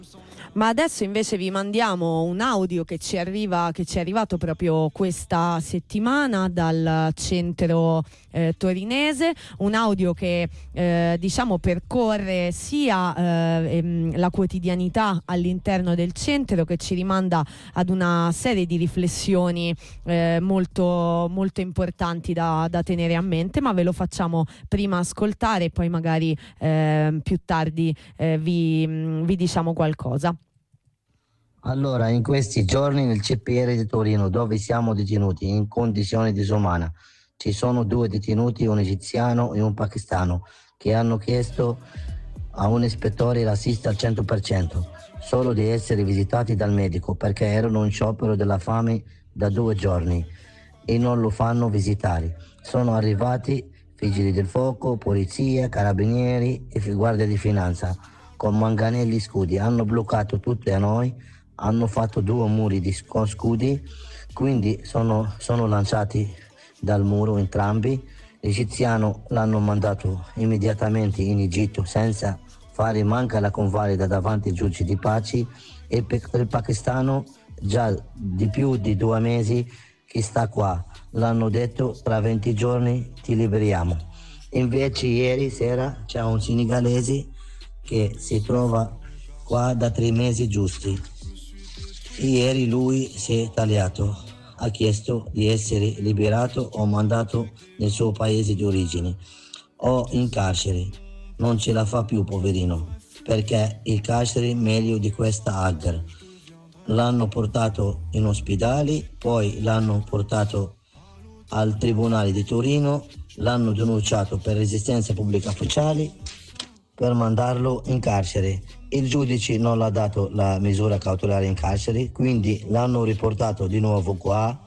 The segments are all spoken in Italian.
Ma adesso invece vi mandiamo un audio che ci è arrivato proprio questa settimana dal centro torinese, un audio che diciamo percorre sia la quotidianità all'interno del centro, che ci rimanda ad una serie di riflessioni molto, molto importanti da tenere a mente, ma ve lo facciamo prima ascoltare e poi magari più tardi vi diciamo qualcosa. Allora, in questi giorni nel CPR di Torino, dove siamo detenuti in condizioni disumane, ci sono 2 detenuti, un egiziano e un pakistano, che hanno chiesto a un ispettore razzista al 100% solo di essere visitati dal medico, perché erano in sciopero della fame da 2 giorni e non lo fanno visitare. Sono arrivati vigili del fuoco, polizia, carabinieri e guardia di finanza con manganelli scudi, hanno bloccato tutti a noi, hanno fatto 2 muri con scudi, quindi sono lanciati dal muro entrambi. L'egiziano l'hanno mandato immediatamente in Egitto senza fare manca la convalida davanti ai giudici di pace, e il pakistano già di più di 2 mesi che sta qua. L'hanno detto tra 20 giorni ti liberiamo. Invece ieri sera c'è un senegalese che si trova qua da 3 mesi giusti. Ieri lui si è tagliato, ha chiesto di essere liberato o mandato nel suo paese di origine o in carcere. Non ce la fa più, poverino, perché il carcere è meglio di questa Agar. L'hanno portato in ospedale, poi l'hanno portato al tribunale di Torino, l'hanno denunciato per resistenza pubblica ufficiale per mandarlo in carcere. Il giudice non l'ha dato la misura cautelare in carcere, quindi l'hanno riportato di nuovo qua.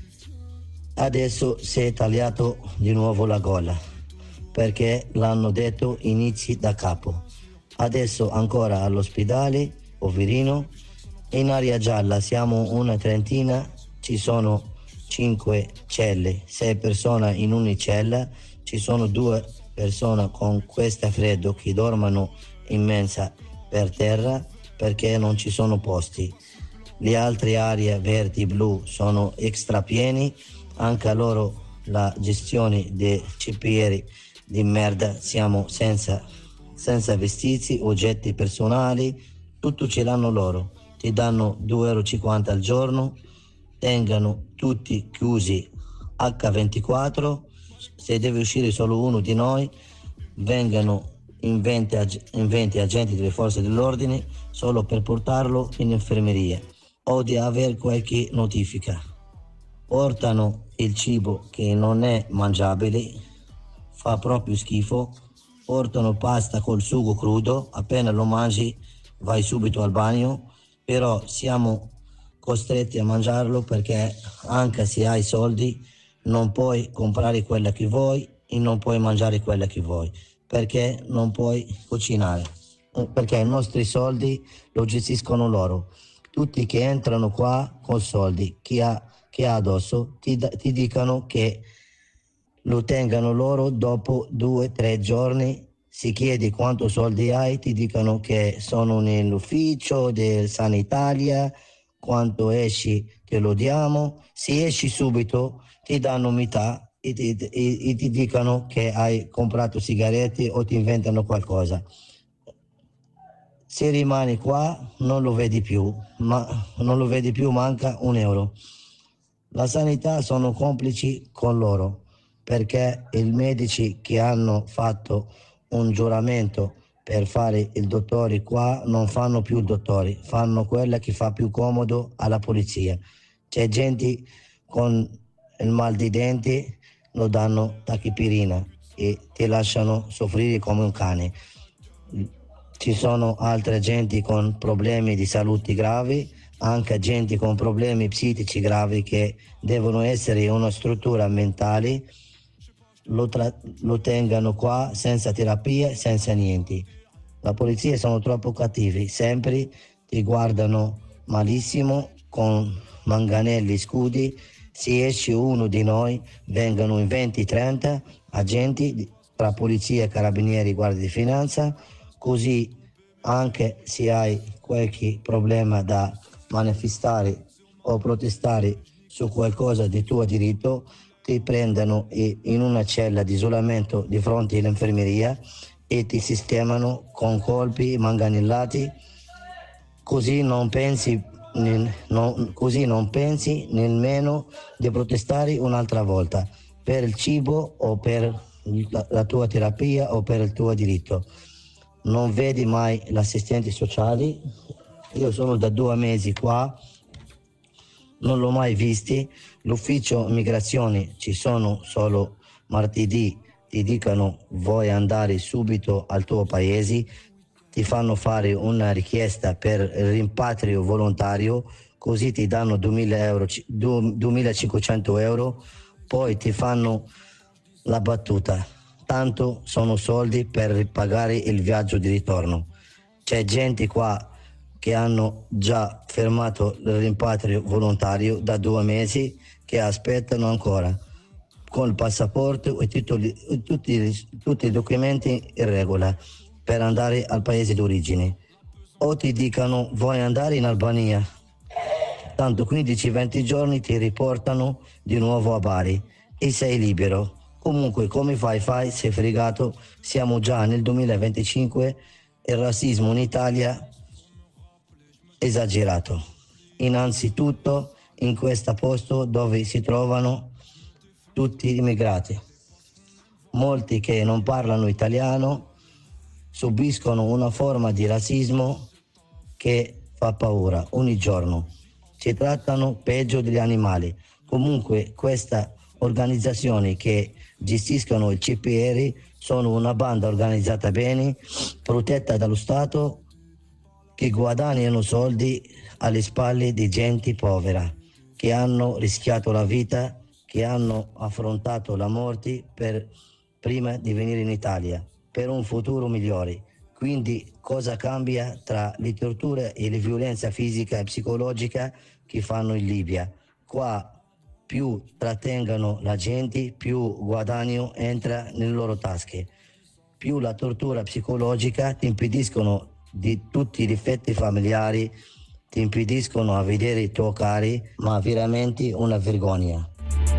Adesso si è tagliato di nuovo la gola, perché l'hanno detto inizi da capo. Adesso ancora all'ospedale, poverino. In area gialla siamo una trentina, ci sono 5 celle, 6 persone in ogni cella, ci sono 2 persone con questo freddo che dormono in mensa per terra perché non ci sono posti. Le altre aree verdi e blu sono extra pieni, anche loro la gestione dei CPR di merda, siamo senza vestiti, oggetti personali, tutto ce l'hanno loro. Ti danno 2,50 € al giorno, tengano tutti chiusi H24, se deve uscire solo uno di noi vengano in 20 agenti delle forze dell'ordine solo per portarlo in infermeria o di aver qualche notifica. Portano il cibo che non è mangiabile, fa proprio schifo, portano pasta col sugo crudo, appena lo mangi vai subito al bagno, però siamo costretti a mangiarlo perché anche se hai soldi non puoi comprare quella che vuoi e non puoi mangiare quella che vuoi, perché non puoi cucinare, perché i nostri soldi lo gestiscono loro. Tutti che entrano qua con soldi che ha addosso ti dicono che lo tengano loro dopo 2-3 giorni. Si chiede quanto soldi hai, ti dicono che sono nell'ufficio del Sanitalia, quanto esci te lo diamo, se esci subito ti danno metà e ti dicono che hai comprato sigarette o ti inventano qualcosa. Se rimani qua non lo vedi più, manca €1. La sanità sono complici con loro perché i medici che hanno fatto un giuramento per fare il dottore qua non fanno più il dottore, fanno quella che fa più comodo alla polizia. C'è gente con il mal di denti, lo danno tachipirina e ti lasciano soffrire come un cane. Ci sono altre gente con problemi di salute gravi, anche gente con problemi psichici gravi che devono essere in una struttura mentale, lo tengano qua senza terapia, senza niente. La polizia sono troppo cattivi, sempre ti guardano malissimo con manganelli, scudi. Se esce uno di noi vengono in 20-30 agenti tra polizia, carabinieri, guardia di finanza, così anche se hai qualche problema da manifestare o protestare su qualcosa di tuo diritto, ti prendono in una cella di isolamento di fronte all'infermeria e ti sistemano con colpi manganellati, così non pensi nemmeno di protestare un'altra volta per il cibo o per la tua terapia o per il tuo diritto. Non vedi mai l'assistente sociale. Io sono da 2 mesi qua, non l'ho mai visti. L'ufficio immigrazione ci sono solo martedì, ti dicono vuoi andare subito al tuo paese, ti fanno fare una richiesta per rimpatrio volontario, così ti danno 2.500 euro, poi ti fanno la battuta, tanto sono soldi per ripagare il viaggio di ritorno. C'è gente qua che hanno già fermato il rimpatrio volontario da 2 mesi che aspettano ancora con il passaporto e tutti i documenti in regola per andare al paese d'origine. O ti dicono vuoi andare in Albania, tanto 15-20 giorni ti riportano di nuovo a Bari e sei libero. Comunque come fai, sei fregato, siamo già nel 2025, il razzismo in Italia esagerato. Innanzitutto in questo posto dove si trovano tutti immigrati. Molti che non parlano italiano subiscono una forma di razzismo che fa paura ogni giorno. Ci trattano peggio degli animali. Comunque questa organizzazioni che gestiscono il CPR sono una banda organizzata bene, protetta dallo Stato, che guadagnano soldi alle spalle di gente povera, che hanno rischiato la vita, che hanno affrontato la morte prima di venire in Italia, per un futuro migliore. Quindi cosa cambia tra le torture e le violenze fisica e psicologica che fanno in Libia? Qua più trattengono la gente, più guadagno entra nelle loro tasche. Più la tortura psicologica ti impediscono di tutti i difetti familiari, ti impediscono a vedere i tuoi cari, ma veramente una vergogna.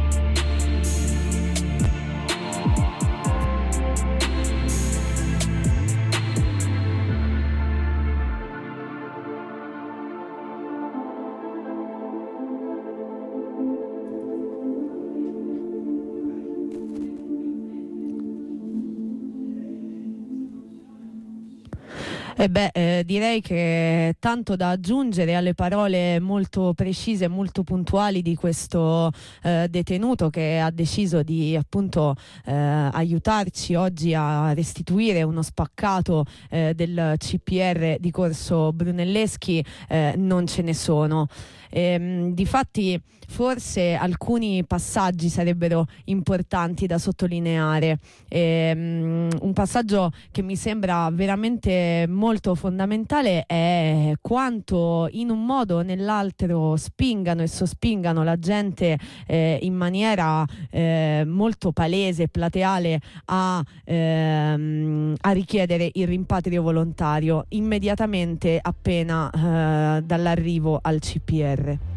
Direi che tanto da aggiungere alle parole molto precise e molto puntuali di questo detenuto che ha deciso di appunto aiutarci oggi a restituire uno spaccato del CPR di Corso Brunelleschi, non ce ne sono. Difatti forse alcuni passaggi sarebbero importanti da sottolineare. Un passaggio che mi sembra veramente molto fondamentale è quanto in un modo o nell'altro spingano e sospingano la gente in maniera molto palese e plateale a richiedere il rimpatrio volontario immediatamente appena dall'arrivo al CPR.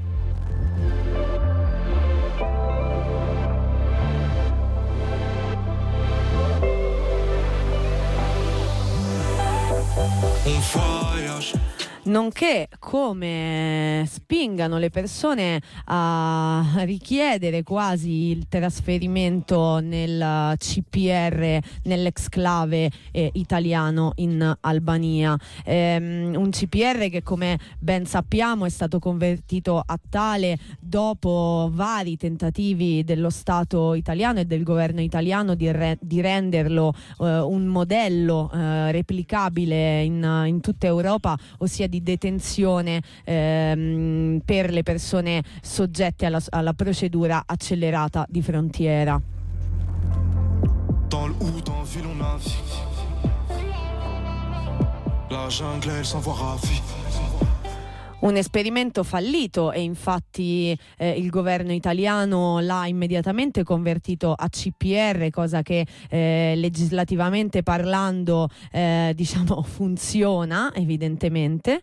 Nonché come spingano le persone a richiedere quasi il trasferimento nel CPR, nell'exclave italiano in Albania. Un CPR che, come ben sappiamo, è stato convertito a tale dopo vari tentativi dello Stato italiano e del governo italiano di renderlo un modello replicabile in tutta Europa, ossia di detenzione per le persone soggette alla procedura accelerata di frontiera. Un esperimento fallito e infatti il governo italiano l'ha immediatamente convertito a CPR, cosa che legislativamente parlando diciamo funziona evidentemente,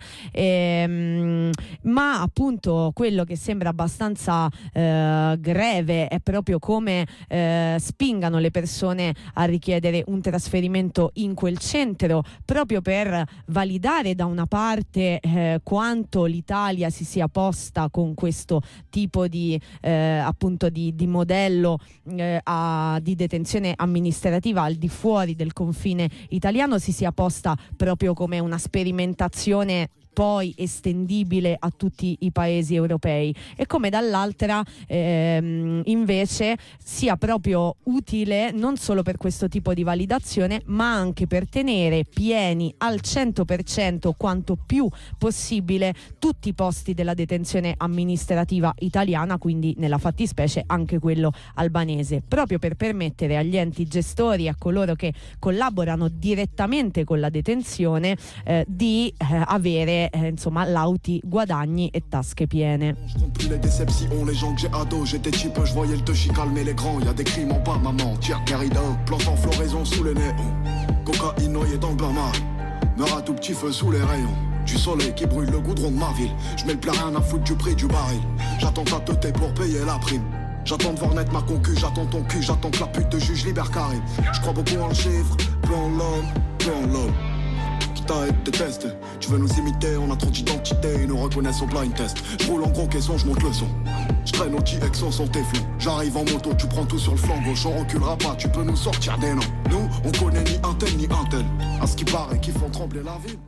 ma appunto quello che sembra abbastanza greve è proprio come spingano le persone a richiedere un trasferimento in quel centro, proprio per validare da una parte quanto l'Italia si sia posta con questo tipo di appunto di modello di detenzione amministrativa al di fuori del confine italiano, si sia posta proprio come una sperimentazione poi estendibile a tutti i paesi europei, e come dall'altra invece sia proprio utile non solo per questo tipo di validazione, ma anche per tenere pieni al 100% quanto più possibile tutti i posti della detenzione amministrativa italiana, quindi nella fattispecie anche quello albanese, proprio per permettere agli enti gestori e a coloro che collaborano direttamente con la detenzione di avere insomma lauti guadagni et tasche piene. Plus les déceptions, les gens que j'ai ados, j'étais type, je voyais le touchy calmer les grands, y a des crimes en bas, maman, tiens, Garida, plante en floraison sous les nez, cocaïne noyée dans le bain, meurt à tout petit feu sous les rayons, du soleil qui brûle le goudron de ma ville, je mets le plat rien à foutre du prix du baril, j'attends ta teuté pour payer la prime. J'attends de voir naître ma concu, j'attends ton cul, j'attends que la pute de juge libère Karim. Je crois beaucoup en le chiffre, peu en l'homme, peu en l'homme. Déteste. Tu veux nous imiter, on a trop d'identité, ils nous reconnaissent au blind test. Je roule en gros caisson, je monte le son. Je traîne au T-Exo sans tes flous. J'arrive en moto, tu prends tout sur le flanc gauche, on reculera pas, tu peux nous sortir des noms. Nous, on connaît ni un tel ni un tel. À ce qui paraît, qui font trembler la ville.